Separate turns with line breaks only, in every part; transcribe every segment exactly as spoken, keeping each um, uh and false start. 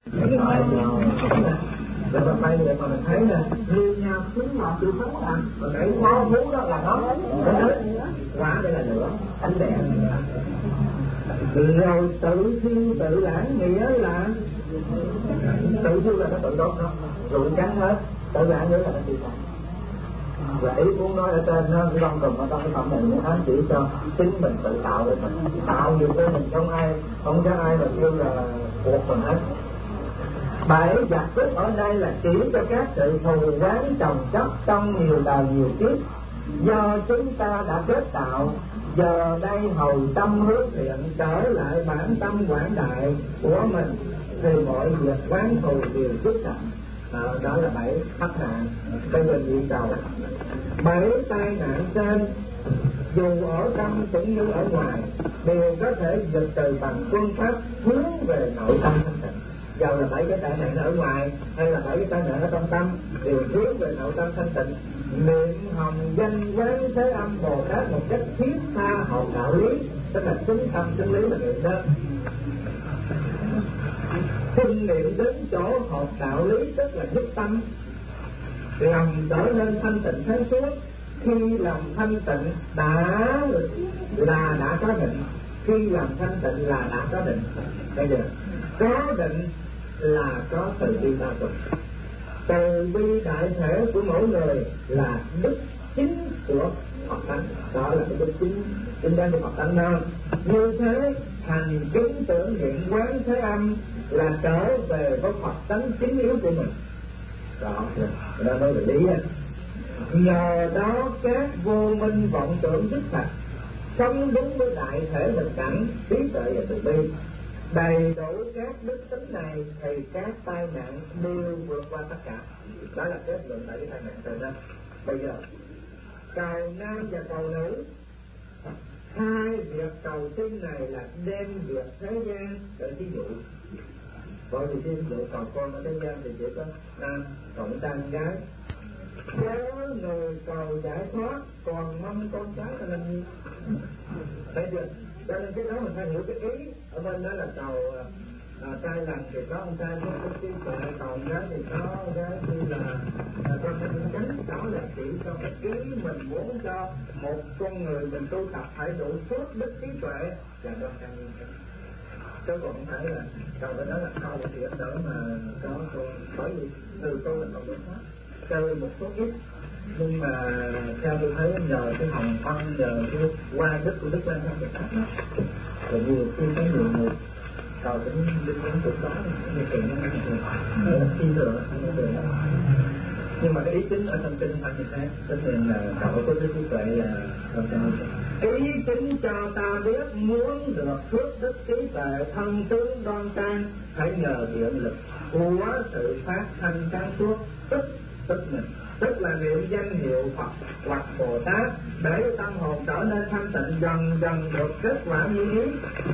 Rồi mà bây giờ mà mình thấy là như nhau xuống ngọt tươi sống à, mà cái khó thú đó là nó quá đây là lửa ánh đèn. Rồi tự siêu tự lãng nghĩa là tự siêu là nó tự đốt nó rụi trắng hết, tự lãng nghĩa là nó tiêu tan. Và ý muốn nói ở trên nó cũng không cần ở trong cái phẩm này muốn ám chỉ cho chính mình tự tạo để mình tạo nhiều cái mình không ai không có ai mà kêu là buộc mình hết. Bảy giặc cướp ở đây là chỉ cho các sự thù oán chồng chất trong nhiều đời nhiều kiếp do chúng ta đã kết tạo. Giờ đây hồi tâm hướng thiện trở lại bản tâm quảng đại của mình thì mọi việc oán thù đều xuất sạch. À, đó là bảy thất nạn bây giờ bị cầu. Bảy tai nạn trên dù ở trong cũng như ở ngoài đều có thể diệt trừ bằng phương pháp hướng về nội tâm thanh tịnh. Dầu là bảy cái tai nạn ở ngoài hay là bảy cái tai nạn ở trong tâm đều hướng về nội tâm thanh tịnh. Niệm hồng danh quán thế âm Bồ Tát một cách thiết tha học đạo lý, tức là chứng tâm chứng lý mà niệm đó. Kinh niệm đến chỗ học đạo lý tức là giúp tâm lòng trở nên thanh tịnh sáng suốt. Khi lòng thanh tịnh đã là đã có định, khi lòng thanh tịnh là đã có định. Bây giờ có định là có từ bi đa tục. Từ bi đại thể của mỗi người là đức chính của Phật tánh, đó là cái đức chính chính đáng của Phật tánh đó. Như thế thành kính tưởng niệm quán thế âm là trở về với Phật tánh chính yếu của mình. Đó, đó mới là lý á. Nhờ đó các vô minh vọng tưởng dứt sạch, sống đúng với đại thể bình đẳng, trí tuệ và từ bi. Đầy đủ các đức tính này thì các tai nạn đều vượt qua tất cả. Đó là kết luận tại cái tai nạn từ đó. Bây giờ cầu nam và cầu nữ, hai việc cầu xin này là đem việc thế gian để ví dụ. Bởi vì ví dụ cầu con ở thế gian thì chỉ có nam cầu trai con gái. Nếu người cầu giải thoát còn mong con cái là làm gì? Thấy chưa? Cho nên cái đó mình phải hiểu cái ý ở bên đó là cầu à, trai lành thì có ông trai có cái trí tuệ, cầu gái thì có gái như là con cái những chánh. Đó là chỉ cho cái ý mình muốn cho một con người mình tu tập phải đủ phước đức trí tuệ và đoan trang nghiêm chánh. Chứ còn không phải là cầu cái đó là cầu thì ít đỡ mà có con, bởi vì từ tôi là cầu đối pháp chơi một số ít. Nhưng mà theo tôi thấy nhờ cái hồng ân, nhờ cái qua đức của Đức Quan Thế Âm Bồ Tát rồi nhiều khi có nhiều người cầu cũng liên quan cuộc đó như chuyện nó khi thừa nhưng mà cái ý chính ở trong kinh không phải như thế. Tất nhiên là cầu có cái trí tuệ là không sao. Ý chính cho ta biết muốn được phước đức trí tuệ thân tướng đoan trang phải nhờ điện lực của sự phát thanh sáng suốt tức tức mình, tức là niệm danh hiệu Phật hoặc Bồ Tát để tâm hồn trở nên thanh tịnh, dần dần được kết quả như ý.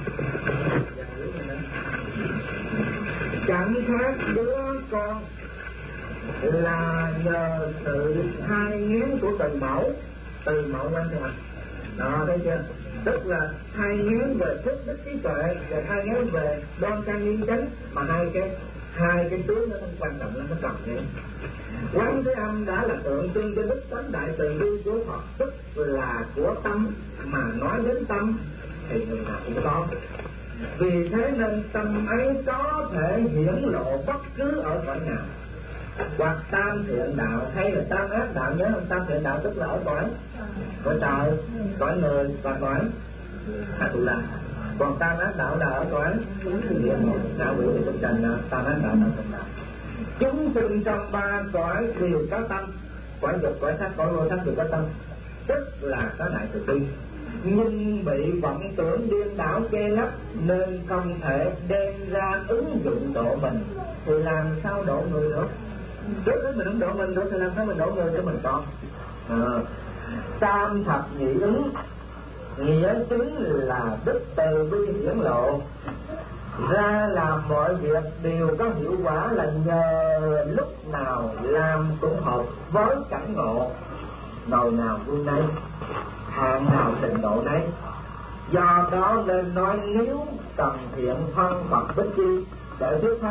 Chẳng khác đứa con là nhờ sự thai nghiến của từ mẫu, từ mẫu quan trọng. Đó, thấy chưa? Tức là thai nghiến về phước đức trí tuệ và thai nghiến về đoan trang nghiêm chánh, mà hai cái hai cái tướng nó không quan trọng lắm, nó cần thế. Quán Thế Âm đã là tượng trưng cho đức tánh đại từ bi của Phật, tức là của tâm, mà nói đến tâm thì người nào cũng có. Vì thế nên tâm ấy có thể hiển lộ bất cứ ở cõi nào, hoặc tam thiện đạo hay là tam ác đạo. Nhớ không? Tam thiện đạo tức là ở cõi cõi trời, cõi người và cõi hạ tụ la. Còn tam ác đạo là ở cõi địa ngục, ngạ quỷ thì trần là tam ác đạo, tam thiện đạo. Chúng sinh trong ba cõi đều có tâm, cõi dục, cõi sắc, cõi vô sắc đều có tâm, tức là có đại từ bi, nhưng bị vọng tưởng điên đảo che lấp nên không thể đem ra ứng dụng độ mình, thì làm sao độ người được? Trước đó mình không độ mình được thì làm sao mình độ người cho mình con? À, tam thập nhị ứng nghĩa chính là đức từ bi hiển lộ ra, làm mọi việc đều có hiệu quả là nhờ lúc nào làm cũng hợp với cảnh ngộ, nồi nào vui nấy, hạn nào trình độ nấy. Do đó nên nói nếu cần thiện thân Phật Bích Chi để thuyết pháp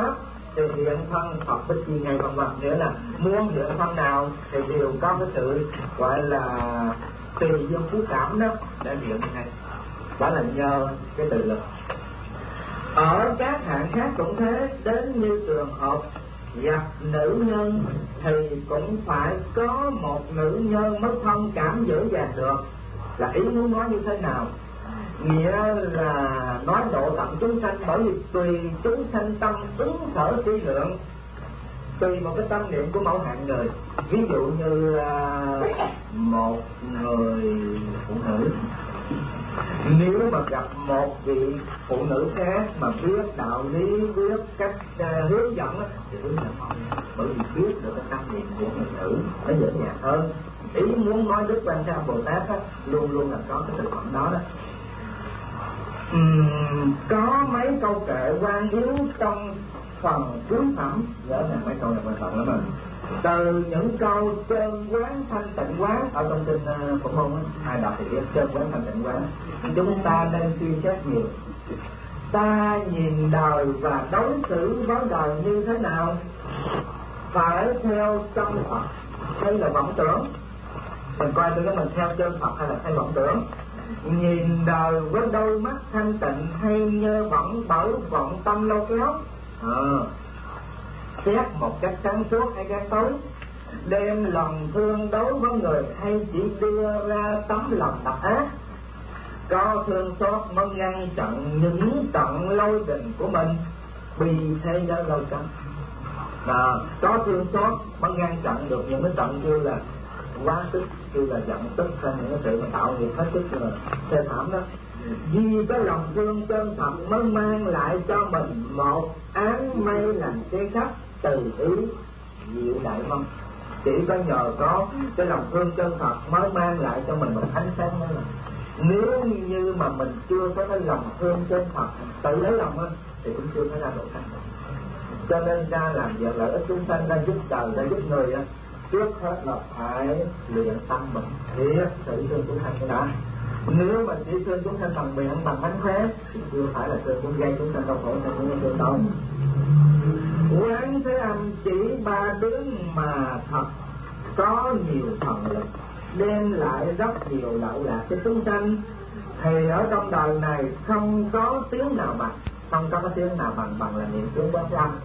thì hiện thân Phật Bích Chi ngay vân vân. Nghĩa là muốn hiện thân nào thì đều có cái sự gọi là tùy duyên phú cảm đó để hiện ngay. Đó là nhờ cái tự lực. Ở các hạng khác cũng thế, đến như trường hợp gặp nữ nhân thì cũng phải có một nữ nhân mới thông cảm dễ dàng được. Là ý muốn nói như thế nào? Nghĩa là nói độ tận chúng sanh, bởi vì tùy chúng sanh tâm ứng sở suy lượng, tùy một cái tâm niệm của mẫu hạng người. Ví dụ như một người phụ nữ, nếu mà gặp một vị phụ nữ khác mà biết đạo lý, biết cách uh, hướng dẫn đó, thì hướng dẫn không, bởi vì biết được cái tâm niệm của người nữ nó dễ dàng hơn. Ý muốn nói Đức Quan Thế Âm Bồ Tát đó, luôn luôn là có cái thực phẩm đó đó. Uhm, có mấy câu kệ quan yếu trong phần cuối phẩm, nhớ nè, mấy câu này quan trọng lắm mà. Từ những câu trơn quán thanh tịnh quán ở trong kinh uh, Phổ Môn á, ai đọc thì biết trơn quán thanh tịnh quán. Chúng ta nên suy xét nhiều. Ta nhìn đời và đối xử với đời như thế nào? Phải theo chân Phật hay là vọng tưởng? Mình coi thử mình theo chân Phật hay là theo vọng tưởng. Nhìn đời với đôi mắt thanh tịnh hay nhơ bẩn bởi vọng tâm lâu kéo? À, xét một cách sáng suốt hay cái tối, đem lòng thương đối với người hay chỉ đưa ra tấm lòng độc ác? Có thương xót mới ngăn chặn những trận lôi đình của mình, vì thế giới lâu cấm. À, có thương xót mới ngăn chặn được những cái trận như là quá tức, như là giận tức, hay những cái sự mà tạo nghiệp hết sức là thê thảm đó. Vì cái lòng thương chân thật mới mang lại cho mình một án mây làm cái khắp từ ý diệu đại mong. Chỉ có nhờ có cái lòng thương chân thật mới mang lại cho mình một ánh sáng đó là. Nếu như mà mình chưa có cái lòng thương chân thật, tự lấy lòng á, thì cũng chưa có ra độ thanh. Cho nên ra làm việc lợi ích chúng sanh, ra giúp đời, ra giúp người á, trước hết là phải luyện tâm mình thiệt sự thương chúng sanh cái đó. Nếu mà chỉ thương chúng sanh bằng miệng, bằng bánh khóe thì chưa phải là thương chúng gây chúng sanh đau khổ, thương chúng sanh đâu. Quán Thế Âm chỉ ba đứng mà thật có nhiều thần lực, đem lại rất nhiều lợi lạc cho chúng sanh, thì ở trong đời này không có tiếng nào bằng, không có cái tiếng nào bằng bằng là niệm tiếng Quán Thế Âm.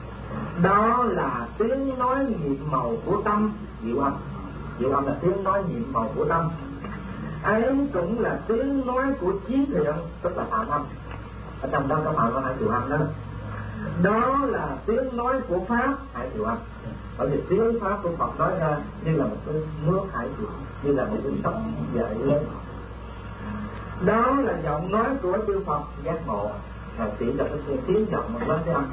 Đó là tiếng nói nhiệm màu của tâm, diệu âm. Diệu âm là tiếng nói nhiệm màu của tâm. Ấy cũng là tiếng nói của trí thiện, tức là phạm âm. Ở trong đó có phạm có hai triệu âm đó. Đó là tiếng nói của Pháp, hai triệu âm. Bởi vì tiếng Pháp của Phật nói ra như là một cái nước hải triệu, như là một cái sóng dậy lên. Đó là giọng nói của chư Phật giác ngộ, là chỉ là cái tiếng giọng của Quán Thế Âm.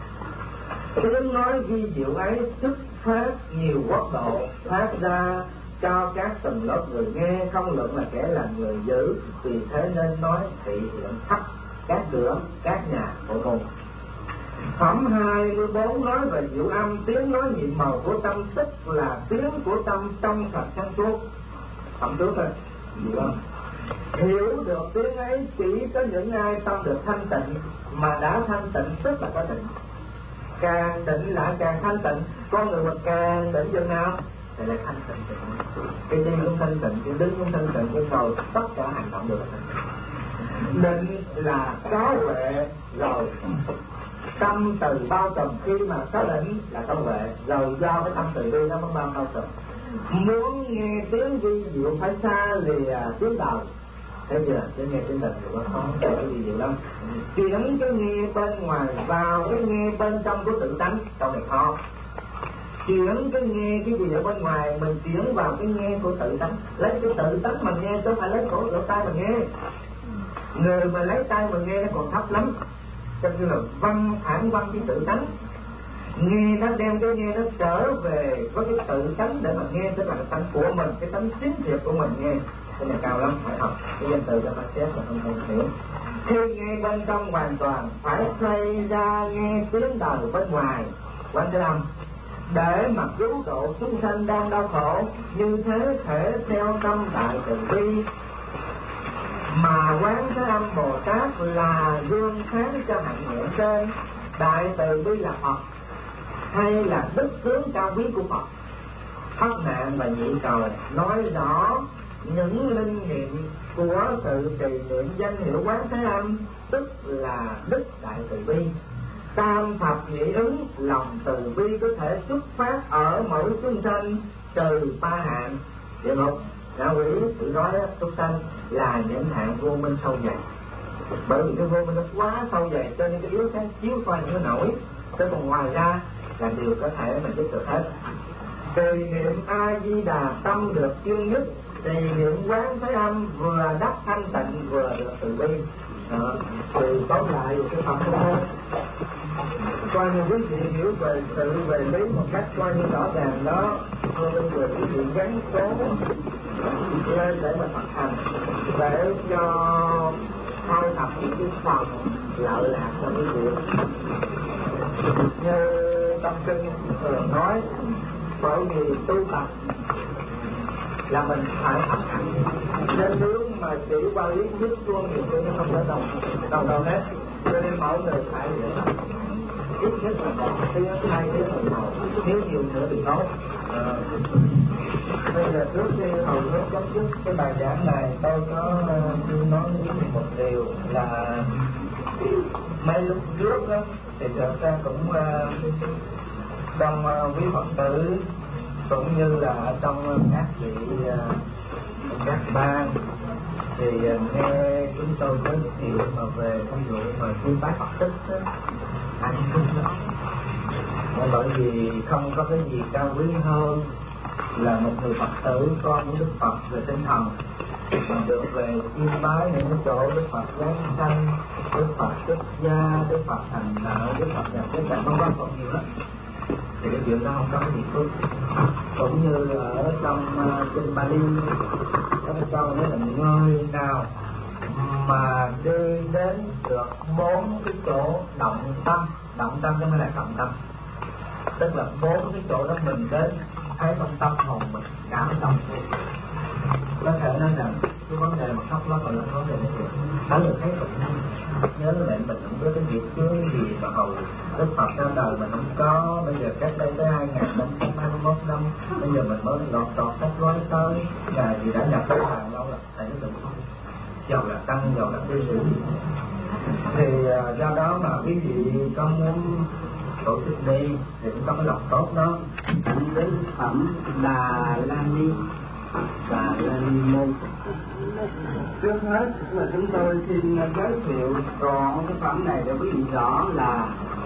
Tiếng nói vi diệu ấy xuất phát nhiều quốc độ, phát ra cho các tầng lớp người nghe, không luận là kẻ là người giữ, vì thế nên nói thị hiện khắp các cửa, các nhà của môn. Phẩm hai mươi bốn nói về diệu âm, tiếng nói nhiệm màu của tâm, tức là tiếng của tâm trong sạch sáng suốt. Phẩm trước thôi, diệu âm. Hiểu được tiếng ấy chỉ có những ai tâm được thanh tịnh, mà đã thanh tịnh tức là có định. Càng định lại càng thanh tịnh, con người mà càng định chừng nào thì lại thanh tịnh. Cái đi cũng thanh tịnh, cái đứng cũng thanh tịnh, cái ngồi tất cả hành động được thanh tịnh. Định là có huệ rồi, tâm từ bao trùm, khi mà có định là có huệ rồi, do cái tâm từ bi nó mới bao bao trùm. Muốn nghe tiếng vi diệu phải xa lìa tiếng đời. Thế chưa? Chứ nghe tiếng đời thì nó khó, cái vi diệu lắm. Chuyển cái nghe bên ngoài vào cái nghe bên trong của tự tánh, câu này khó. Chuyển cái nghe cái gì ở bên ngoài, mình chuyển vào cái nghe của tự tánh. Lấy cái tự tánh mà nghe, chứ không phải lấy cổ lỗ tai mà nghe. Người mà lấy tai mà nghe nó còn thấp lắm. Cho nên là văn, phản văn cái tự tánh. Nghe nó đem cái nghe nó trở về với cái tự tánh để mà nghe, tức là cái tánh của mình, cái tánh chính thiệt của mình nghe. Cái này cao lắm, phải học cái danh từ cho phải xét là không thể hiểu. Khi nghe bên trong hoàn toàn phải xoay ra nghe tiếng đời bên ngoài Quán Thế Âm, để mà cứu độ chúng sanh đang đau khổ. Như thế thể theo tâm đại từ bi mà Quán Thế Âm Bồ Tát là gương sáng cho hạnh nguyện trên, đại từ bi là Phật hay là đức tướng cao quý của Phật? Thoát nạn và nhị cầu nói rõ những linh nghiệm của sự trì niệm danh hiệu Quán Thế Âm, tức là đức đại từ bi. Tam thập nhị ứng, lòng từ bi có thể xuất phát ở mỗi chúng sanh trừ ba hạn địa ngục, ngạ quỷ, tự nói chúng sanh là những hạn vô minh sâu dày. Bởi vì cái vô minh nó quá sâu dày cho nên cái yếu sáng chiếu qua những nổi, chứ còn ngoài ra là điều có thể mà giúp được hết. Trì niệm A Di Đà tâm được chuyên nhất, trì niệm Quán Thế Âm vừa đắc thanh tịnh vừa được từ bi. Đó. Thì tóm lại cái Phật đó, coi như quý vị hiểu về sự về lý một cách coi như rõ ràng đó, thôi bây giờ quý vị gắn số lên để mà thực hành, để cho khai thập những cái phần lợi lạc cho quý vị. Như trong kinh thường nói, bởi vì tu tập là mình phải thực hành, nên nếu mà chỉ qua lý thuyết luôn thì tôi không thể đồng đồng đâu hết. Cho nên mỗi người phải luyện tập ít nhất là một tiếng, hai tiếng đồng hồ, nếu nhiều nữa thì tốt. À, bây giờ trước khi hầu hết chấm dứt cái bài giảng này, tôi có uh, nói một điều là mấy lúc trước đó, thì thực ra cũng uh, trong uh, quý Phật tử cũng như là ở trong các vị uh, các ban thì uh, nghe chúng tôi giới thiệu mà về ví dụ mà chuyên bác Phật tích đó, anh không đó. Bởi vì không có cái gì cao quý hơn là một người Phật tử con của Đức Phật về tinh thần mà được về chiêm bái những cái chỗ Đức Phật giáng sanh, Đức Phật xuất gia, Đức Phật thành đạo, Đức Phật nhập cái cảnh vân vân còn nhiều lắm. Thì cái chuyện đó không có cái gì phước. Cũng như là ở trong uh, kinh Bali có cái câu nói là người nào mà đi đến được bốn cái chỗ động tâm, động tâm chứ không phải là trọng tâm, tức là bốn cái chỗ đó mình đến thấy trong tâm hồn mình cảm động. Có thể nói rằng cái vấn đề mà khóc lóc là vấn đề này đó là thấy cũng nhớ lại mình không có cái việc cưới gì mà hầu Đức Phật ra đời mình không có. Bây giờ cách đây tới hai nghìn năm trăm hai mươi mốt năm, bây giờ mình mới lọt tọt cách nói tới ngày gì đã nhập tới hàng lâu rồi, thầy nó đừng không giàu là tăng giàu là tư xử gì. Thì uh, do đó mà quý vị có muốn tổ chức đi thì cũng có cái lòng tốt đó. Đến phẩm Đà La Ni, Đà La Ni môn. Trước hết là chúng tôi xin giới thiệu rõ cái phẩm này để quý vị rõ là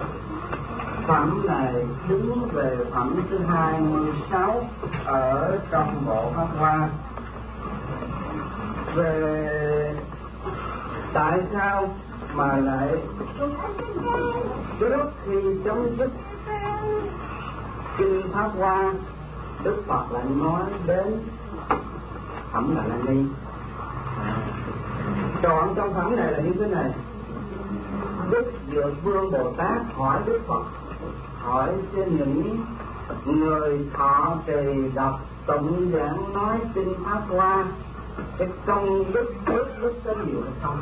phẩm này đứng về phẩm thứ hai mươi sáu ở trong bộ Pháp Hoa. Về tại sao mà lại trước khi chấm dứt kinh Pháp Hoa, Đức Phật lại nói đến phẩm Đà La Ni. Chọn trong phẩm này là như thế này: Đức Dược Vương Bồ Tát hỏi Đức Phật, hỏi trên những người thọ trì đọc tụng giảng nói kinh Pháp Hoa, cái công đức đức đức có nhiều hay không?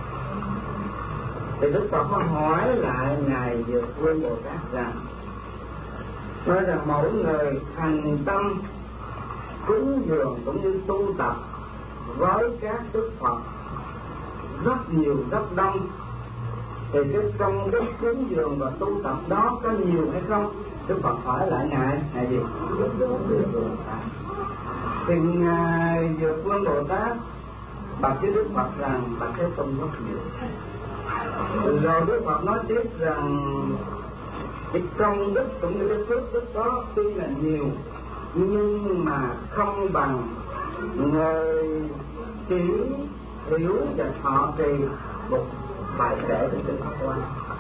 Thì Đức Phật mới hỏi lại ngài Dược Vương Bồ Tát rằng, nói rằng mỗi người thành tâm cúng dường cũng như tu tập với các Đức Phật rất nhiều rất đông, thì cái công đức cúng dường và tu tập đó có nhiều hay không? Đức Phật hỏi lại ngài ngài gì? Thì ngài Dược Vương Bồ Tát bạch với Đức Phật rằng bạch Thế Tôn rất nhiều. Rồi Đức Phật nói tiếp rằng cái công đức cũng như cái phước đức đó tuy là nhiều nhưng mà không bằng người chỉ hiểu và thọ trì một bài kể của kinh Pháp Hoa,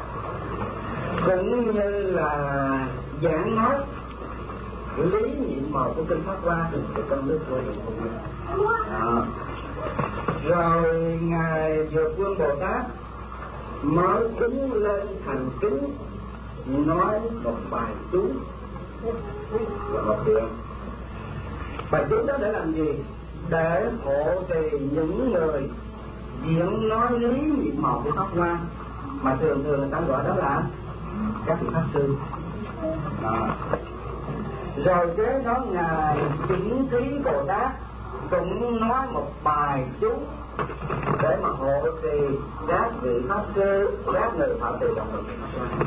cũng như là giảng nói lý nhiệm màu của kinh Pháp Hoa thì cái công đức vô lượng. Rồi ngài Dược Vương Bồ Tát mới đứng lên thành kính nói một bài chú và một điều. Bài chú đó để làm gì? Để hộ trì những người diễn nói lý nhiệm màu của Pháp Hoa, mà thường thường người ta gọi đó là các vị pháp sư. Đó. Rồi kế đó ngài Chứng Thí Bồ Tát cũng nói một bài chú để mà hộ trì các vị pháp sư, các người thọ trì đồng thực.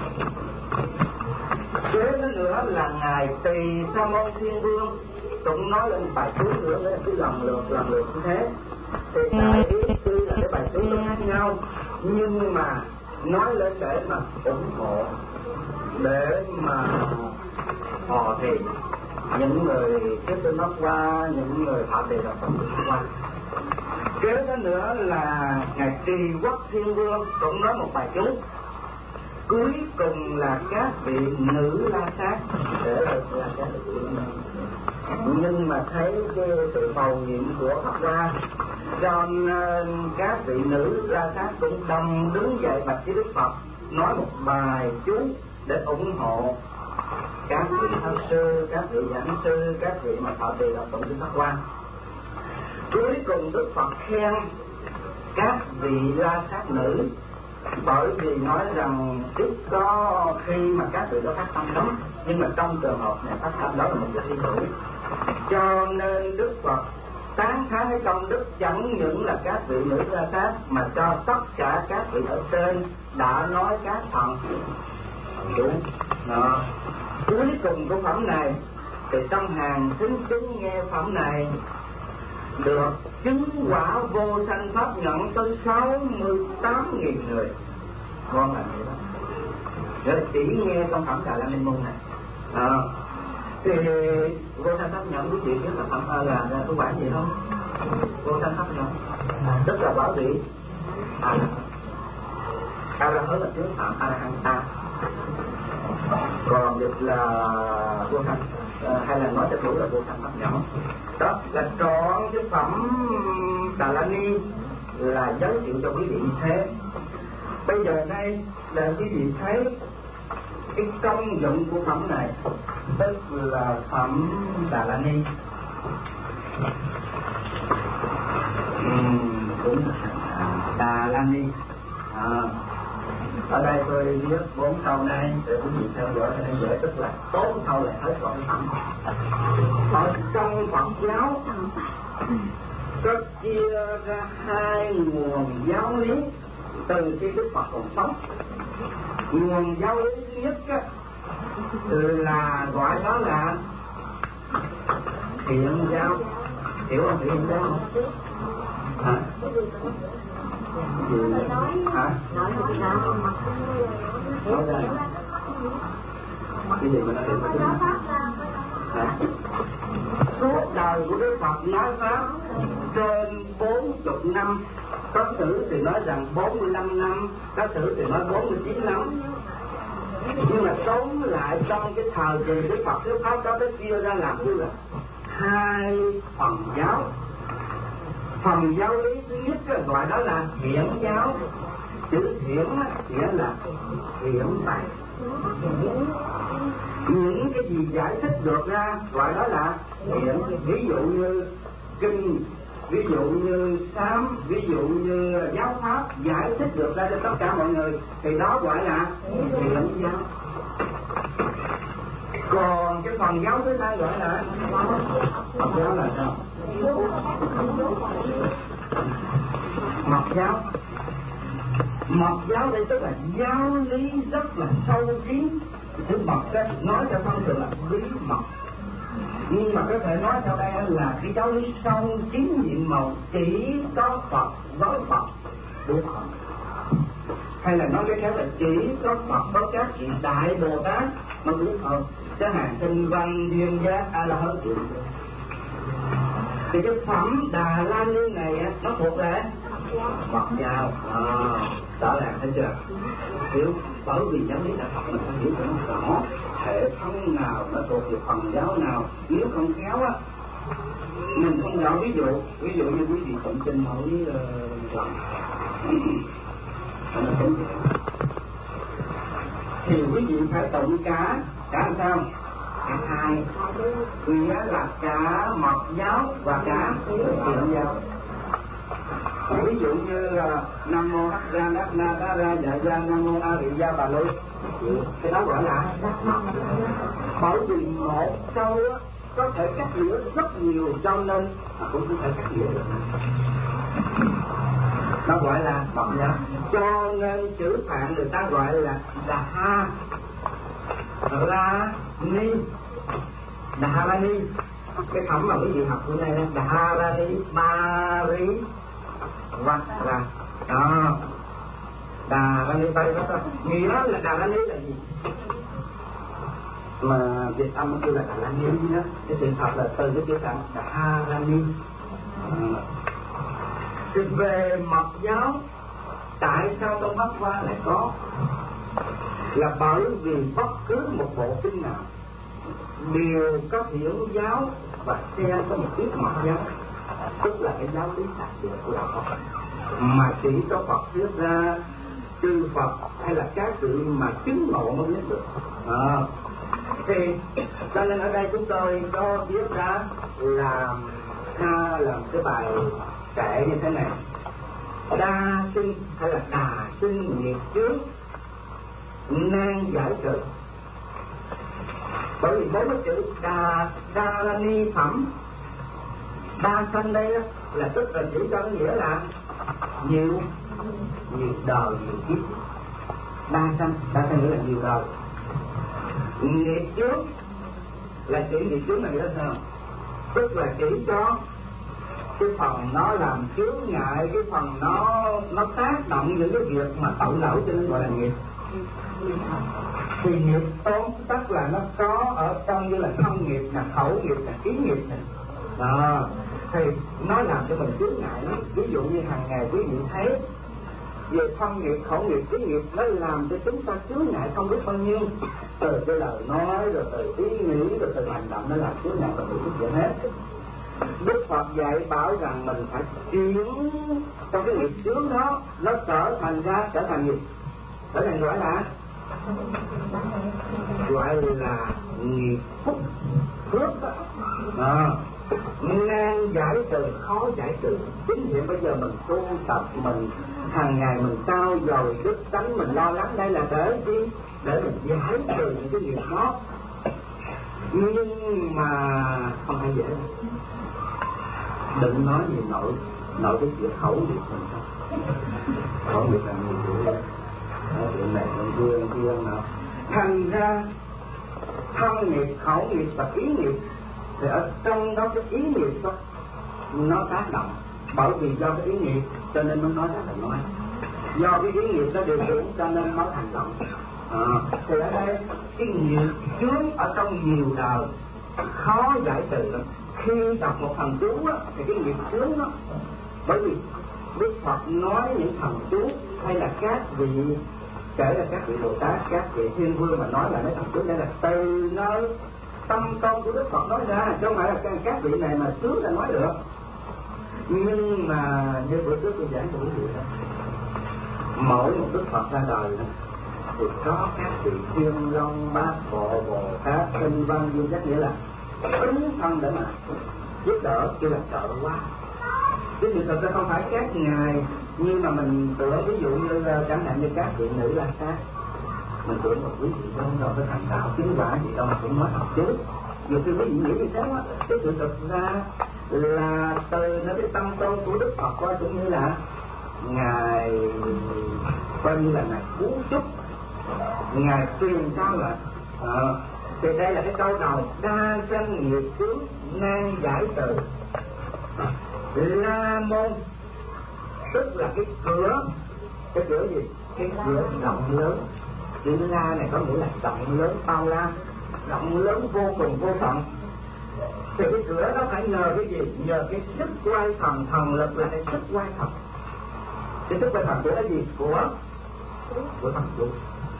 Kế đó nữa là ngài Tỳ Sa Môn Thiên Vương cũng nói lên bài chú nữa, nữa cứ lần lượt lần lượt như thế. Thì đại ý tuy là cái bài chú nó khác nhau, nhưng mà nói lên để mà ủng hộ, để mà họ thì những người tiếp tục nó qua, những người thọ trì đồng thực qua. Kế đó nữa là ngài Trì Quốc Thiên Vương cũng nói một bài chú. Cuối cùng là các vị nữ La Sát để được là các vị. Nhưng mà thấy cái sự cầu nguyện của Phật ra, cho nên các vị nữ La Sát cũng đồng đứng dậy bạch với Đức Phật nói một bài chú để ủng hộ các vị pháp sư, các vị giảng sư, các vị mà thọ trì đọc tụng kinh Pháp Hoa. Cuối cùng Đức Phật khen các vị La Sát nữ, bởi vì nói rằng ít có khi mà các vị đó phát tâm lắm, nhưng mà trong trường hợp này phát tâm đó là một cái thi thủ, cho nên Đức Phật tán thán cái công đức chẳng những là các vị nữ La Sát mà cho tất cả các vị ở trên đã nói các thần đúng. Đó. Cuối cùng của phẩm này thì trong hàng thính chúng nghe phẩm này được chứng quả vô sanh pháp nhận tới sáu mươi tám nghìn người. Ngon là vậy đó. Rồi chỉ nghe trong phẩm Đà La Ni Môn này. À, thì vô sanh pháp nhận quý vị biết là phẩm là là cái quả gì không? Vô sanh pháp nhận tức là quả vị à là a la hớn là chứa phạm a la hán ta, còn được là vô sanh à, hay là nói cho đủ là vô sanh pháp nhận. Đó là trọn cái phẩm Đà La Ni là giới thiệu cho quý vị như thế. Bây giờ đây là quý vị thấy cái công dụng của phẩm này, tức là phẩm Đà La Ni. Uhm, cũng Đà La Ni. À, ở đây tôi viết bốn câu này để quý vị theo dõi cho nên dễ, tức là bốn câu là hết trọn phẩm. Ở trong Phật giáo có chia ra hai nguồn giáo lý từ khi Đức Phật còn sống. Nguồn giáo lý thứ nhất á, là gọi đó là thiện giáo. Hiểu không thiện giáo không? Hả? Gì? Hả? Nói ra. Cái gì mà nó thiện giáo? Hả? Suốt đời của Đức Phật nói pháp trên bốn chục năm, có sử thì nói rằng bốn mươi lăm năm, có sử thì nói bốn mươi chín năm. Nhưng mà tóm lại trong cái thời kỳ Đức Phật thuyết pháp đó, nó chia ra làm như là hai phần giáo. Phần giáo lý thứ nhất là gọi đó là thiện giáo. Chữ thiện nghĩa là thiện bày. Những cái gì giải thích được ra gọi đó là thiện. Ví dụ như kinh, ví dụ như sám, ví dụ như giáo pháp giải thích được ra cho tất cả mọi người thì đó gọi là thiện giáo. Còn cái phần giáo thứ hai gọi là Phật giáo là sao? Mật giáo. Mật giáo đây tức là giáo lý rất là sâu kín. Chữ mật đó nói cho thông thường là bí mật, nhưng mà có thể nói sau đây là cái giáo lý sâu kín nhiệm màu chỉ có Phật với Phật được Phật, hay là nói cái khác là chỉ có Phật với các vị đại Bồ Tát mới biết Phật. Cái hàng tinh văn duyên giác a la hớn chịu. Thì cái phẩm Đà La Ni này nó thuộc về Phật giáo. À, đó là thấy chưa? Hiểu, bởi vì giáo lý đạo Phật mình phải hiểu cho nó rõ hệ thống nào nó thuộc về phần giáo nào. Nếu không khéo á, mình không rõ. Ví dụ ví dụ như quý vị tụng kinh mỗi lần thì quý vị phải tụng cả cả làm sao? Cả hai, nghĩa là cả mật giáo và cả thiện giáo.
Ví dụ như là Nam Mô A Ra Đắc Na Đa Ra Dạ Gia Nam Mô A Rị Gia Bà Lô, cái đó gọi là bởi vì một câu có thể cắt nghĩa rất nhiều, cho nên mà cũng có thể cắt nghĩa được. Nó gọi là bậc giáo, cho nên chữ Phạn người ta gọi là Đà Ra Ni, Đà Ra Ni. Cái phẩm mà quý vị học bữa nay là Đà Ra Ni Ba Rí Vắt Ra. Đó, Đà Ra Ni Ba Rí Vắt Ra. Nghĩa đó là Đà Ra Ni là gì? Mà Việt âm kêu là Đà Ra Ni đó. Cái sự thật là từ cái chữ Phạn Đà Ra Ni. Thì về mật giáo, tại sao trong Pháp Hoa lại có? Là bởi vì bất cứ một bộ kinh nào đều có hiểu giáo và xem có một ít mật giáo, tức là cái giáo lý đặc biệt của đạo Phật, mà chỉ có Phật thuyết ra, chư Phật hay là các vị mà chứng ngộ mới biết được. À, thì cho nên ở đây chúng tôi có viết ra làm ha làm cái bài kệ như thế này: đa sinh hay là đà sinh nghiệp chướng nan giải trừ. Bởi vì bốn cái chữ đà đa la ni phẩm, đa sanh đây là tức là chỉ cho cái nghĩa là nhiều nhiều đời nhiều kiếp. Đa sanh đa sanh nghĩa là nhiều đời. Nghiệp chướng là chỉ nghiệp chướng này đó sao? Tức là chỉ cho cái phần nó làm chướng ngại, cái phần nó nó tác động những cái việc mà tội lỗi, cho nên gọi là nghiệp. Thì nghiệp tóm tắt là nó có ở trong như là thân nghiệp, là khẩu nghiệp, là ý nghiệp này. Đó, thì nó làm cho mình chướng ngại lắm. Ví dụ như hàng ngày quý vị thấy về thân nghiệp, khẩu nghiệp, ý nghiệp, nó làm cho chúng ta chướng ngại không biết bao nhiêu. Từ cái lời nói, rồi từ ý nghĩ, rồi từ hành động, nó làm chướng ngại và đủ thứ chuyện hết. Đức Phật dạy bảo rằng mình phải chuyển trong cái nghiệp chướng đó, nó trở thành ra trở thành nghiệp, trở thành gọi là gọi là nghiệp phúc phước đó. À, nan giải trừ, khó giải trừ. Chính vì bây giờ mình tu tập, mình hàng ngày mình trao dồi đức tánh, mình lo lắng đây là để gì? Để mình giải trừ những cái nghiệp đó. Nhưng mà không phải dễ. Đừng nói gì nội nội cái chuyện khẩu nghiệp mình không. Khẩu nghiệp là nhiều chuyện. Chuyện này chuyện kia chuyện kia nào. Thành ra thân nghiệp, khẩu nghiệp và ý nghiệp, thì ở trong đó cái ý nghiệp đó nó tác động. Bởi vì do cái ý nghiệp cho nên nó nói ra thành nói, do cái ý nghiệp nó điều khiển cho nên nó hành động. À, thì ở đây cái nghiệp chướng ở trong nhiều đời khó giải trừ lắm. Khi đọc một thần chú á, thì cái nghiệp chướng đó, bởi vì Đức Phật nói những thần chú hay là các vị, kể là các vị Bồ Tát, các vị Thiên Vương mà nói là mấy thần chú đây là từ nơi tâm tôn của Đức Phật nói ra, chứ không phải là các vị này mà trước là nói được. Nhưng mà như bữa trước tôi giảng cho quý vị đó, mỗi một Đức Phật ra đời đó, thì có các vị Thiên Long, Bát Bộ, Bồ Tát, Tinh Văn, Duy Giác, nghĩa là ứng thân để mà giúp đỡ, kêu là trợ quá. Chứ thì thật ra không phải các ngài như mà mình tưởng, ví dụ như chẳng hạn như các vị nữ là khác. Mình tưởng một quý vị đâu rồi phải thành đạo chứng quả gì đâu mà cũng nói học chứ. Nhiều khi quý vị nghĩ như thế đó, cái sự thực ra là từ nó cái tâm tôn của Đức Phật coi cũng như là ngài coi như là ngài cứu giúp, ngài truyền cao là à, thì đây là cái câu đầu: đa sanh nghiệp chướng nan giải trừ. La môn tức là cái cửa, cái cửa gì? Cái cửa rộng lớn. Chữ La này có nghĩa là rộng lớn, bao la, rộng lớn vô cùng vô tận. Thì cái cửa đó phải nhờ cái gì? Nhờ cái sức quay thần, thần lực là cái sức quay thần. Cái sức quay thần của cái gì? Của của thần chú.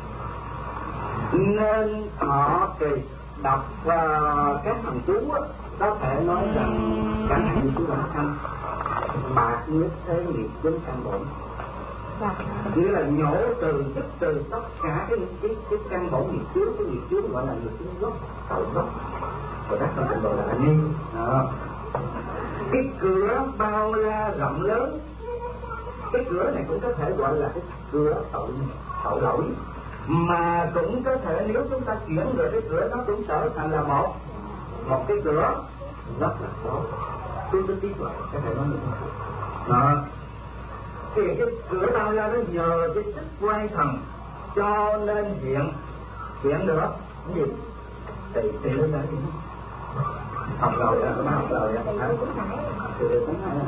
Nên họ kỳ đọc uh, các thần chú á, có thể nói rằng chẳng hạn như chú Bản Thanh bạc nhất thế nghiệp chướng căn bổn, nghĩa là nhổ trừ dứt trừ tất cả cái cái cái căn bổn nghiệp chướng, cái nghiệp chướng gọi là nghiệp chướng gốc, tội gốc, và các thần tịnh độ là ni. Cái cửa bao la rộng lớn Cái cửa này cũng có thể gọi là cái cửa tội tội lỗi, mà cũng có thể nếu chúng ta chuyển rồi cái cửa nó cũng trở thành là một một cái cửa rất là tốt. Tôi tôi biết rồi, có thể nói như thế. Đó. Thì cái cửa bao la nó nhờ cái sức quay thần cho nên hiện hiện được cái gì? Thì thì nó là gì? Học rồi đó, nó học rồi đó. Thì được cũng hay.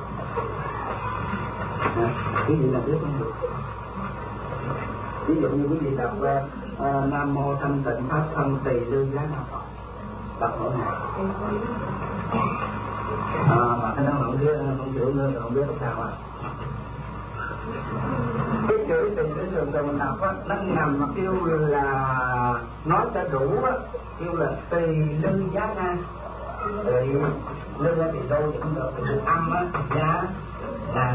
Cái gì là biết không được? Ví dụ như quý vị đọc uh, Nam Mô Thanh Tịnh Pháp Thân Tỳ Lư Giá Na Phật, đọc mỗi ngày. À, mà cái đó không biết, không chịu nữa, không biết sao à. Cái chữ tình cái thường thường mình đọc á, nó nằm mà kêu là nói cho đủ á, kêu là Tỳ Lư Giá Na. Tỳ Lư thì đô cũng được, thì âm á, giá Na.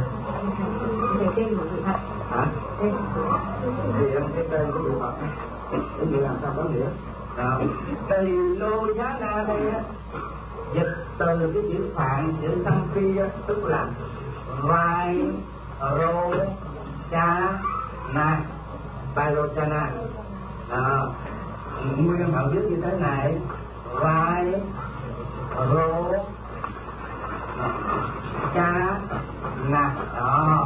Hả? Thì cái tên của vị Phật cái gì làm sao có nghĩa? Tỳ Lư Giá Na đây á, dịch từ cái chữ Phạn, chữ Tăng Phi á, tức là vai rô cha na, vai rô cha na. Nguyên bản viết như thế này: vai rô cha na. Đó.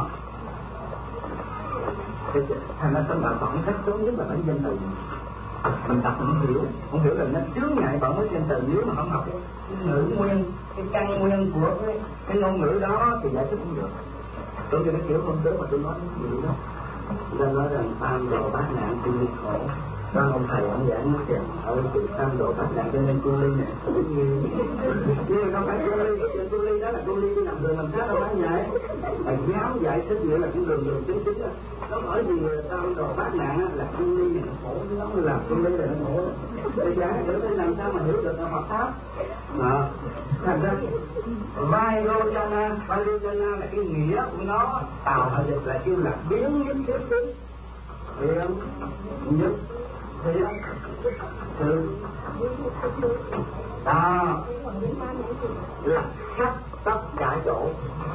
Thành ra trong đạo Phật cách tốt nhất là bản danh từ. Mình đọc không hiểu, không hiểu là nó chướng ngại bởi mấy danh từ. Nếu mà không học cái ngữ nguyên, cái căn nguyên của cái, cái ngôn ngữ đó thì giải thích không được. Tôi cho nó kiểu không tới mà tôi nói cái gì đó. Tôi nói rằng tam đồ bát nạn tu ly khổ. Con ông thầy ông giảng nó kèm ở từ tam đồ bát nạn cho nên tu ly này. Nhưng mà không phải tu ly, cái tu ly đó là tu ly đi làm đường làm sát đâu phải vậy. Thầy giáo giải thích nghĩa là cái đường đường chính chính đó. Nó bởi vì tam đồ bát nạn là tu ly này nó khổ, nó không làm tu ly là nó khổ. Thầy giáo hiểu thế làm sao mà hiểu được Phật pháp. Đó. Thành ra vai rô jana, vai rô jana là cái nghĩa của nó, tào họ dịch là kêu là biến nhất thiết tính. Biến nhất thiết thứ. Đó là khắp tất cả chỗ.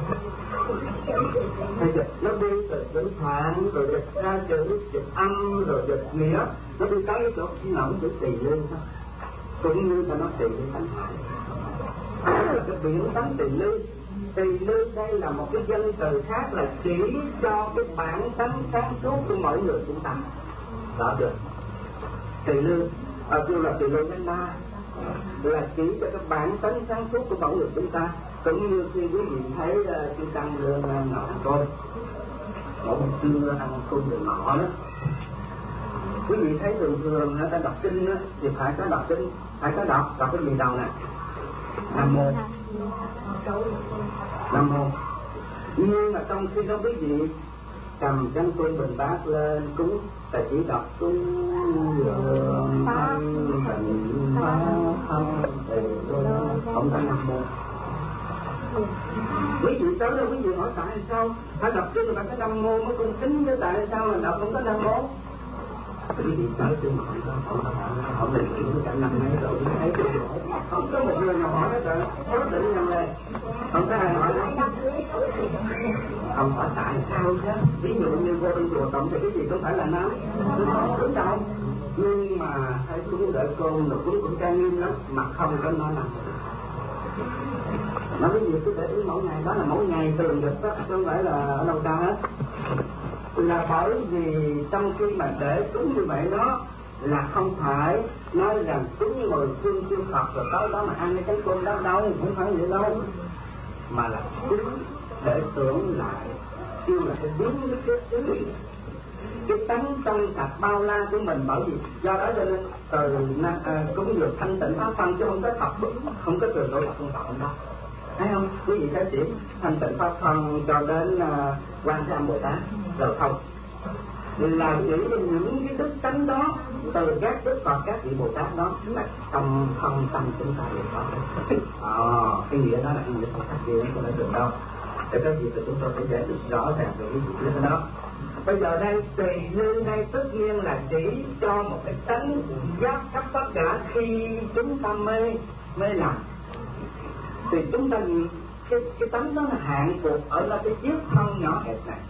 Thì dịch nó đi từ chữ Phạn, rồi dịch ra chữ dịch âm, rồi dịch nghĩa, nó đi tới cái chỗ nằm chữ Tỳ Lư thôi. Cũng như ta nói Tỳ Lư Tánh Hải. Đó là cái biển tánh Tỳ Lư. Tỳ Lư đây là một cái danh từ khác là chỉ cho cái bản tánh sáng suốt của mỗi người chúng ta. Đó được. Tỳ Lư, à, kêu là Tỳ Lư Giá Na, là chỉ cho cái bản tánh sáng suốt của mỗi người chúng ta. Cũng như khi quý vị thấy uh, chư Tăng Lương uh, ngồi ăn cơm, mỗi một trưa ăn cơm từ nọ đó, quý vị thấy thường thường người ta đọc kinh đó, thì phải có đọc kinh, phải có đọc, đọc cái gì đầu nè? Nam Mô. Nam Mô. Nhưng mà trong khi đó quý vị cầm chén cơm bình bát lên cúng, ta chỉ đọc cúng dường thanh tịnh pháp thân tỳ lư, không có Nam Mô. Quý vị tới đó quý vị hỏi tại sao phải đọc kinh phải có Nam Mô mới cung kính, chứ tại sao mà đọc không có Nam Mô? Quý vị tới tôi hỏi đó, không có hỏi, hỏi mình chuyện cả năm mấy rồi, thấy tôi hỏi, không có một người nào hỏi hết rồi, có định nhầm đây, không có ai hỏi đó. Không hỏi tại sao chứ, ví dụ như vô bên chùa Tổng thì cái gì cũng phải là Nam, không đúng đâu. Nhưng mà thấy cúng đợi côn rồi cúng cũng trang nghiêm lắm, mà không có nói Nam. Nói cái gì cứ để ý mỗi ngày, đó là mỗi ngày thường được đó, không phải là ở đâu ra hết. Là bởi vì trong khi mà để cúng như vậy đó là không phải nói rằng cúng mười phương chư Phật rồi tới đó mà ăn cái chén cơm đó đâu, không phải vậy đâu, mà là cúng để tưởng lại, kêu là cái biến cái cái cái, cái tánh trong sạch bao la của mình. Bởi vì do đó cho nên từ à, cúng dường thanh tịnh pháp thân chứ không có tập, không có từ đối lập không tập đâu. Thấy không? Quý vị thấy chỉ thanh tịnh pháp thân cho đến uh, Quan Thế Âm Bồ Tát rồi không? Là chỉ những cái đức tánh đó từ các đức Phật, các vị Bồ Tát đó là trong thân tâm chúng ta đều có. À, cái nghĩa đó là cái nghĩa không khác gì không có được đâu. Để có gì thì chúng tôi sẽ giải thích rõ ràng về cái chuyện đó. Bây giờ đây Tỳ Lư đây tất nhiên là chỉ cho một cái tánh giác khắp tất cả khi chúng ta mê mê làm. Thì chúng ta cái cái tánh nó là hạn cuộc ở là cái chiếc thân nhỏ hẹp này.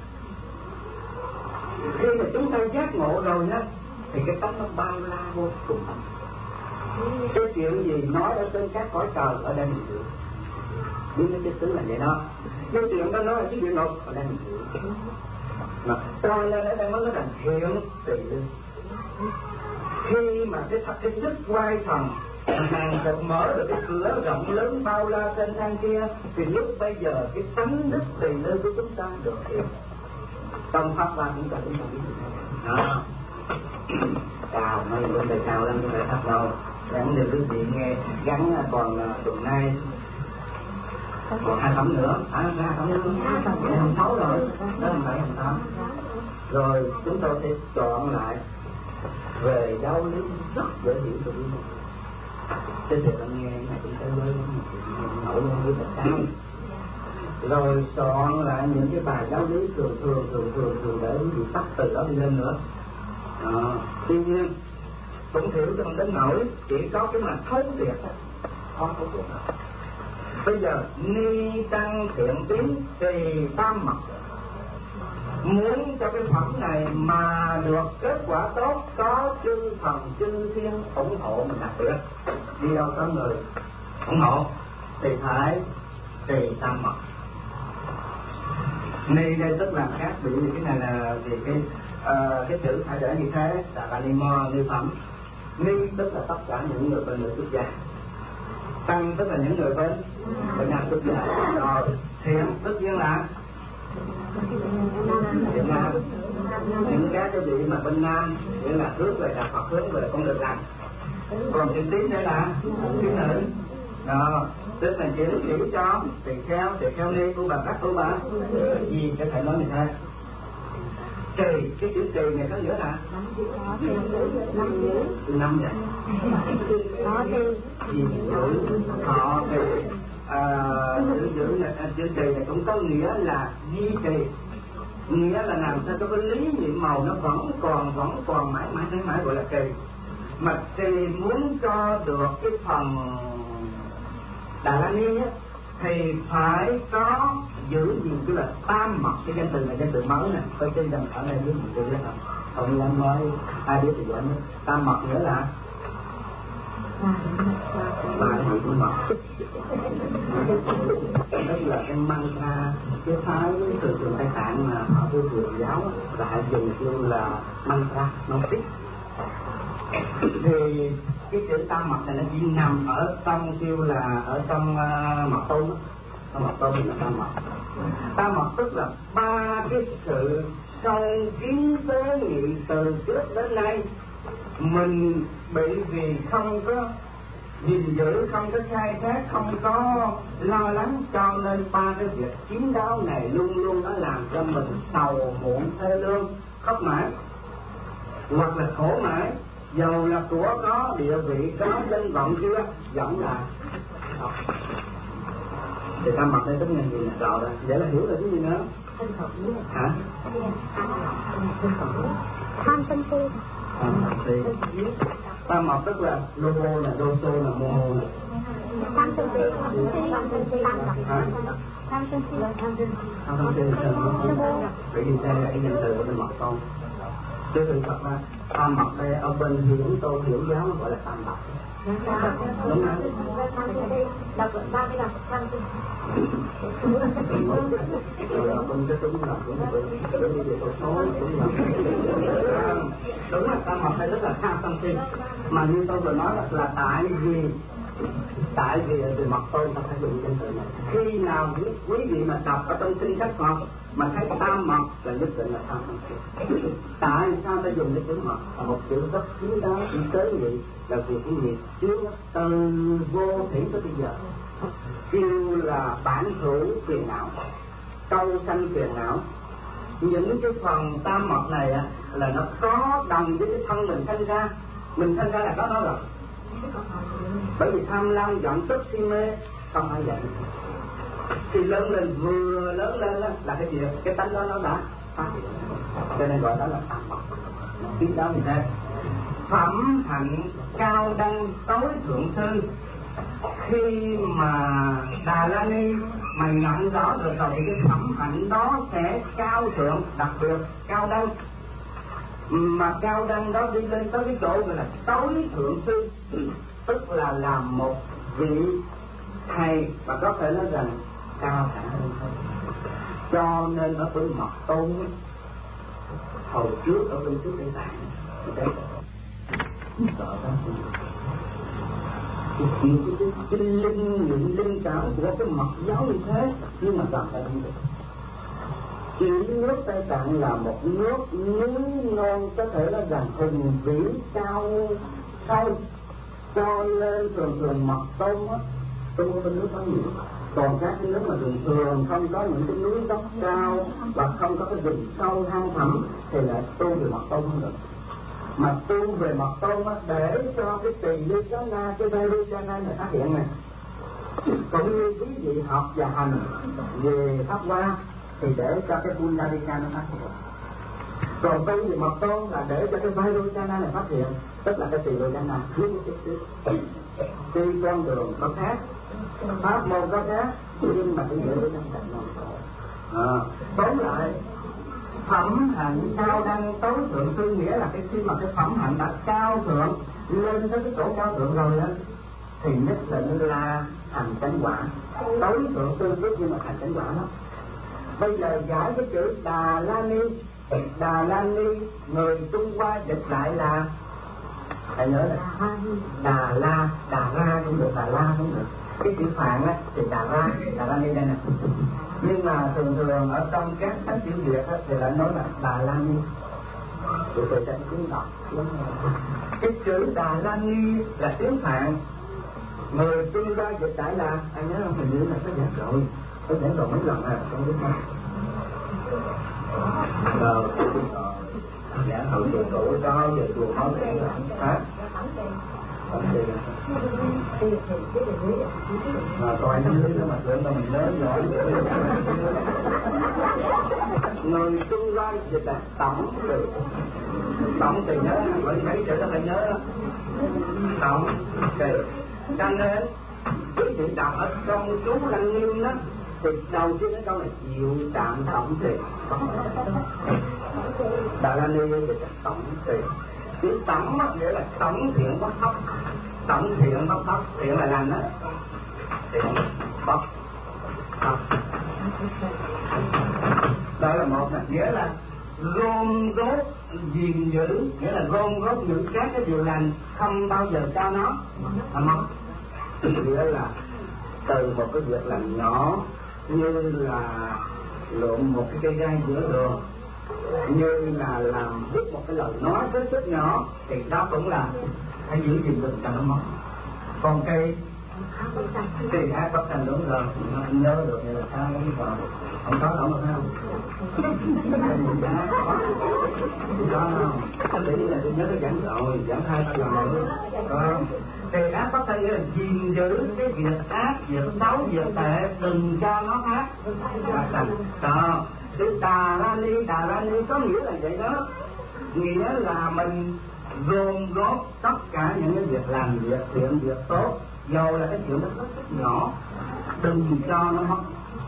Khi mà chúng ta giác ngộ rồi á thì cái tánh nó bao la vô cùng. Cái chuyện gì nói ở trên các cõi trời ở đây mình hiểu, biết cái tứ là vậy đó. Cái chuyện đó nói ở dưới địa ngục ở đây mình hiểu. Mà cho nên ở đây mới nói rằng hiện tùy linh. Khi mà cái thật cái sức quay thần hàng được mở được cái cửa rộng lớn bao la trên thang kia thì lúc bây giờ cái tánh đức tùy linh của chúng ta được hiện. Trong pháp ba cũng cần chúng ta biết đó. Chào mấy bên đời chào lắm, chúng ta thật đâu gắn được quý vị nghe gắn còn tuần nay còn hai phẩm nữa, à hai phẩm nữa, hai phẩm sáu rồi, đó là bảy phẩm tám. Rồi chúng tôi sẽ chọn lại về giáo lý rất dễ hiểu cho quý vị. Thế thì bạn nghe này cũng thấy mới nổi lên với tất cả. Rồi chọn lại những cái bài giáo lý thường thường thường thường thường để quý vị tắt từ đó đi lên nữa. À, tuy nhiên cũng hiểu không đến nổi, chỉ có cái mà thấu triệt không có chuyện nào. Bây giờ ni tăng thiện tiến tùy tam mật, muốn cho cái phẩm này mà được kết quả tốt có chư thần chư thiên ủng hộ mình đặc biệt đi đâu có người ủng hộ thì phải tùy tam mật. Ni đây tức là khác biệt, vì cái này là vì cái uh, cái chữ phải để như thế là ni mô ni phẩm. Ni tức là tất cả những người bên người xuất gia, tăng tức là những người bên bên nam xuất gia, rồi thiện tất nhiên là thiện nam, những các cái vị mà bên nam nghĩa là hướng về đạo Phật, hướng về con đường lành. Còn thiện tín đây là tín nữ, đó tức là chỉ chỉ cho tỳ kheo tỳ kheo ni của bà các của bà gì có thể nói như thế. Trì, cái chữ trì này có nghĩa là năm vậy. Gì giữ họ thì giữ giữ chữ trì này cũng có nghĩa là duy trì, nghĩa là làm sao cho cái lý nhiệm màu nó vẫn còn vẫn còn mãi mãi mãi mãi gọi là trì. Mà trì muốn cho được cái phần Đà La Ni á thì phải có giữ gìn cái là tam mật. Cái danh từ này danh từ mới nè, tôi trên đằng ở đây với một từ rất là ông em nói ai biết thì giỏi nhất. Tam mật nghĩa là ba cái gì cũng mật, tức là cái mantra, cái thái từ trường Tây Tạng mà ở vô truyền giáo lại dùng kêu là mantra nó tích. Thì cái chữ tam mật này nó chỉ nằm ở trong kêu là ở trong uh, mật tôn đó. Trong mật tôn thì là tam mật. Tam mật tức là ba cái sự sâu kín tế nhị từ trước đến nay mình bị vì không có gìn giữ, không có khai thác, không có lo lắng, cho nên ba cái việc kín đáo này luôn luôn nó làm cho mình sầu muộn thê lương, khóc mãi hoặc là khổ mãi. Dầu là của có, địa vị có, danh vọng chưa vẫn là học. Thì tam mật đây tất nhiên gì là rõ rồi, vậy là hiểu là cái gì nữa hả? Tham sân si. Tam mật tức là logo là đô sô là mô mô này. Tham sân si, tham sân si, tham sân si, tham sân si, tham sân si là bởi vì đây là cái danh từ của tên mật tôn. Chứ thực thật ra tam mật đây ở bên hiểu tôi hiểu giáo nó gọi là tam mật. Đúng không? Đọc ba cái đọc tham sân rồi không cái đúng là đúng rồi, đúng như tôi nói đúng là đúng là tam mật đây rất là tham sân si. Mà như tôi vừa nói là, là tại vì tại vì về mặt tôi ta phải dùng danh từ này. Khi nào quý, quý vị mà đọc ở trong kinh sách Phật mà thấy tam mật là nhất định là tam mật. Tại sao ta dùng cái chữ mật là một chữ rất kín đáo, chữ tế nhị là vì cái gì chứa từ vô thủy tới bây giờ kêu là bản hữu phiền não, câu sanh phiền não. Những cái phần tam mật này á, là nó có đồng với cái thân mình sanh ra, mình sanh ra là có nó rồi. Bởi vì tham lam giận tức si mê không phải vậy. Thì lớn lên vừa lớn lên là cái gì? Cái tánh đó nó đã phát hiện. Cho nên gọi đó là tam mật. Tiếng đó như thế. Phẩm hạnh cao đăng tối thượng thư. Khi mà Đà La Ni mà nhận rõ được rồi thì cái phẩm hạnh đó sẽ cao thượng, đặc biệt cao đăng. Mà cao đăng đó đi lên tới cái chỗ gọi là tối thượng sư, tức là làm một vị thầy, và có thể nói rằng cao cả hơn thôi. Cho nên ở bên Mật Tôn hồi trước ở bên trước Tây Tạng đấy sợ lắm. Cái chuyện cái, cái linh nghiệm linh cảm của cái Mật giáo như thế, nhưng mà toàn phải không được. Chỉ nước Tây Tạng là một nước núi non, có thể nói rằng hùng vĩ cao sâu, cho nên thường thường Mật Tôn á, tôi ở bên nước có nhiều. Còn các cái nước mà thường thường không có những cái núi dốc cao và không có cái rừng sâu hang thẳm thì lại tu về Mật Tôn không được. Mà tu về Mật Tôn á, để cho cái tỳ lê cá na, cái vai lê cá na này phát hiện này. Cũng như quý vị học và hành về Pháp Hoa thì để cho cái Pundarika nó phát hiện. Còn tu về Mật Tôn là để cho cái vai lê cá na này phát hiện, tức là cái tỳ lê cá na thiếu một chút xíu. Tuy con đường có khác, pháp môn có khác, nhưng mà cái nghĩa của nhân cách nó tóm lại phẩm hạnh cao đăng tối thượng sư, nghĩa là cái khi mà cái phẩm hạnh đã cao thượng lên tới cái chỗ cao thượng rồi đó thì nhất định là thành chánh quả. Tối thượng sư biết nhưng mà thành chánh quả đó. Bây giờ giải cái chữ Đà La Ni, Đà La Ni người Trung Hoa dịch lại là, hãy nhớ là Đà La, Đà La cũng được, Đà La cũng được. Cái chữ Phạn á thì Đà La, Đà La Ni đây nè. Nhưng mà thường thường ở trong các sách chữ Việt á thì lại nói là Đà La Ni. Tụi tôi sẽ tiếng đọc. Cái chữ Đà La Ni là tiếng Phạn. Người Trung Hoa dịch lại là, anh nhớ không, hình như là có giảng rồi, có giảng rồi mấy lần à, không biết không. Ờ, giảng hậu chùa cũ đó, giờ chùa máu đen rồi. Hả? Mà coi nó dưới nó mà tưởng là mình lớn rồi. Người Trung Hoa dịch là tổng từ. Tổng từ nhớ, bởi mấy chữ nó phải nhớ đó. Tổng từ. Cho nên quý vị đọc ở trong chú Lăng Nghiêm đó thì đầu tiên cái câu là chịu chạm tổng từ. Đà La Ni dịch là tổng từ. Chữ tổng nghĩa là tổng thiện bất thấp. Tổng thiện bất thấp, thiện là lành đó. Thiện bất thấp. Đó là một, nghĩa là gom góp gìn giữ, nghĩa là gom góp những các cái điều lành, không bao giờ cho nó mà mất. Nghĩa là từ một cái việc làm nhỏ như là lượm một cái cây gai giữa đường, như là làm biết một cái lời nói rất rất nhỏ, thì đó cũng là hãy giữ gìn mình cho nó mất. Còn cây cây ác bất thành đúng rồi, nhớ được như là sao nó vào không có đâu mà sao đó không để là tôi nhớ cái giảng rồi, giảng hai ba lần rồi. Còn cây ác bất thành nghĩa là gìn giữ cái việc ác, việc xấu, việc tệ, đừng cho nó ác và thành đó. Cái Đà La Ni, Đà La Ni có nghĩa là vậy đó, nghĩa là mình gom góp tất cả những cái việc làm, việc thiện, việc tốt, dầu là cái chuyện nó rất rất nhỏ, đừng cho nó mất.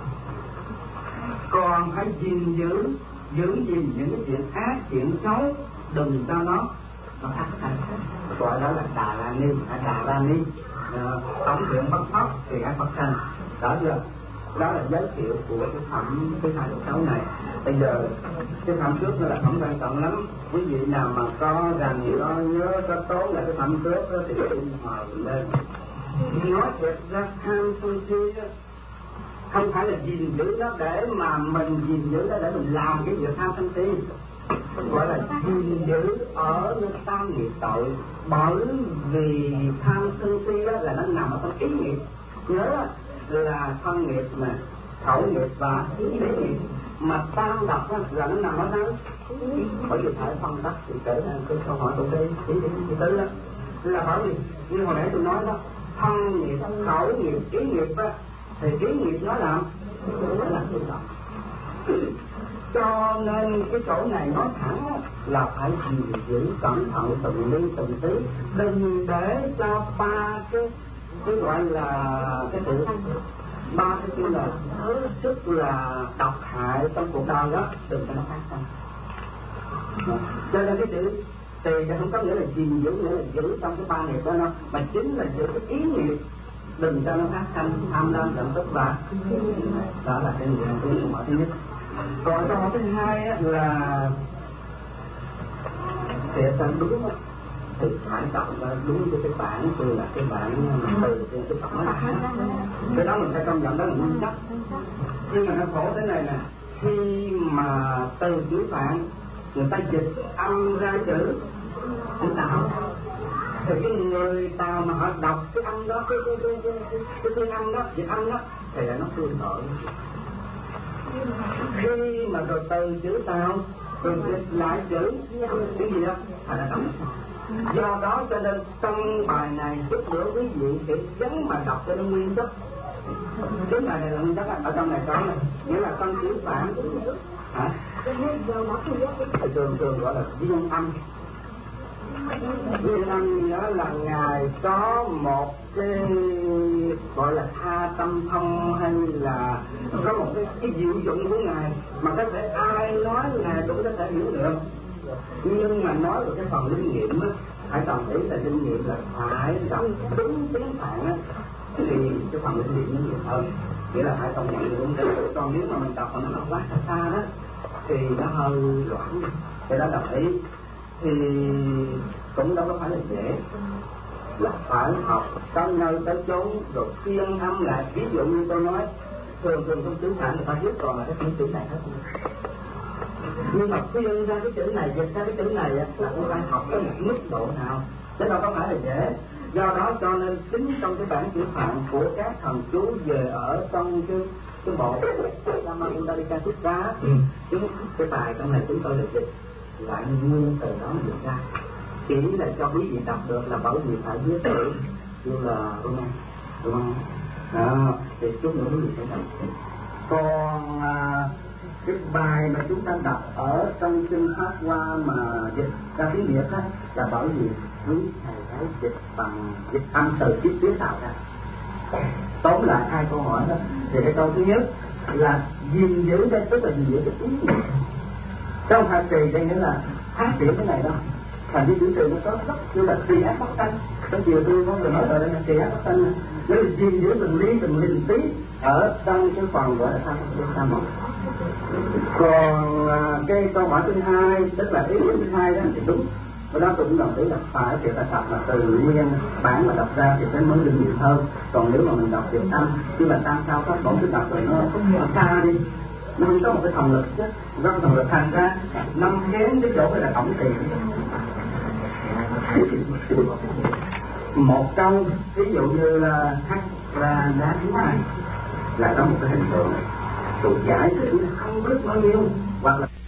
Còn hãy gìn giữ, giữ gìn những cái chuyện ác, chuyện xấu, đừng cho nó nó ác thành. Gọi đó là Đà La Ni, Đà La Ni, tổng thiện bất thấp thì ác bất thành. Đó chưa? Đó là giới thiệu của cái phẩm cái hai mươi sáu này. Bây giờ cái phẩm trước nó là phẩm quan trọng lắm. Quý vị nào mà có rằng có nhớ có tốn là cái phẩm trước đó, thì xin mời lên. Nói thiệt ra tham sân si không phải là gìn giữ nó để mà mình gìn giữ nó để mình làm cái việc tham sân si, gọi là gìn giữ ở nơi tam nghiệp tội. Bởi vì tham sân si là nó nằm ở trong ý nghiệp. Nhớ là thân nghiệp mà khẩu nghiệp và ý nghiệp, mà tam độc là nó nằm ở đâu? Bởi vì phải phân tách thì kể ra cái câu hỏi của đây ý ý tứ đó là bởi vì như hồi nãy tôi nói đó, thân nghiệp, khẩu nghiệp, ý nghiệp á, thì ý nghiệp nó làm nó làm tự động. Cho nên cái chỗ này nói thẳng là phải gìn giữ cẩn thận từng ly từng tí, đừng để cho ba cái cái gọi là cái sự ba cái kia là hết sức là độc hại trong cuộc đời đó, đừng cho nó phát sinh. Cho nên cái chữ tỳ thì không có nghĩa là gìn giữ, nghĩa là giữ trong cái ba nghiệp đó đâu, mà chính là giữ cái ý nghiệp, đừng cho nó phát sinh tham lam giận tức và đó là cái nguyện của câu hỏi thứ nhất. Còn câu hỏi thứ hai á, là thiệt ra đúng á, thì phải đọc đúng cái cái bản từ là cái bản từ trên cái tổng nói cái đó mình phải công nhận đó là nguyên chất. Nhưng mà nó khổ thế này nè, khi mà từ chữ Phạn người ta dịch âm ra chữ chữ Tào thì cái người Tào mà họ đọc cái âm đó, cái cái cái cái cái cái âm đó, dịch âm đó thì là nó tương tự. Khi mà rồi từ chữ Tào rồi dịch lại chữ cái gì đó thành là đọc. Do đó cho nên trong bài này giúp đỡ quý vị sẽ gắn mà đọc cho nó nguyên chất. Cái bài này là nguyên chất ở trong này có này, nghĩa là trong chữ Phạn hả? Thì thường thường gọi là viên âm. Viên âm đó là ngài có một cái gọi là tha tâm thông, hay là có một cái, cái diệu dụng của ngài mà có thể ai nói ngài cũng có thể hiểu được. Nhưng mà nói về cái phần linh nghiệm á, phải đồng ý là linh nghiệm là phải đọc đúng tiếng Phạn á thì cái phần linh nghiệm nó nhiều hơn, nghĩa là phải công nhận đúng đấy. Còn nếu mà mình đọc mà nó quá xa xa đó thì nó hơi loãng, cái đó đồng ý. Thì cũng đâu có phải là dễ, là phải học tới nơi tới chốn rồi phiên âm lại. Ví dụ như tôi nói thường thường trong chữ Phạn người ta biết còn là cái chữ chữ này hết, nhưng mà phiên ra cái chữ này, dịch ra cái chữ này là cũng phải học tới một mức độ nào, chứ đâu có phải là dễ. Do đó cho nên chính trong cái bản chữ Phạn của các thần chú về ở trong cái cái bộ Lama Undalika Thuyết Cá, chúng cái bài trong này chúng tôi được dịch lại nguyên từ đó dịch ra, chỉ là cho quý vị đọc được là bởi vì phải viết chữ như là Roman, Roman đó, thì chút nữa quý vị sẽ đọc. Còn à, cái bài mà chúng ta đọc ở trong kinh Pháp Hoa mà dịch ra tiếng Việt á là bởi vì quý thầy ấy dịch bằng dịch âm từ chiếc tiếng tạo ra. Tóm lại hai câu hỏi đó, thì cái câu thứ nhất là gìn giữ đây, tức là gìn giữ cái ý nghĩa. Trong hạt trì đây nghĩa là phát triển cái này đâu. Thành cái chữ trì nó có rất như là trì ác bất tranh. Trong chiều tôi có người nói rồi đây là trì ác bất tranh. Nếu là gìn giữ từng ly từng ly tí ở trong cái phần gọi là tham tham một. Còn à, cái câu hỏi thứ hai, tức là ý nghĩa thứ hai đó thì đúng. Và đó tôi cũng đồng ý là phải thì ta đọc là từ nguyên bản mà đọc ra thì sẽ mới linh nghiệm hơn. Còn nếu mà mình đọc dịch âm, chứ là tam sao pháp bổn cứ đọc rồi nó nó xa đi, nó không có một cái thần lực chứ, có cái thần lực thành ra năm kém cái chỗ này là tổng tiền. Một câu ví dụ như là hắc là đá thứ hai là có một cái hình tượng, tụi giải thì không biết bao nhiêu, hoặc là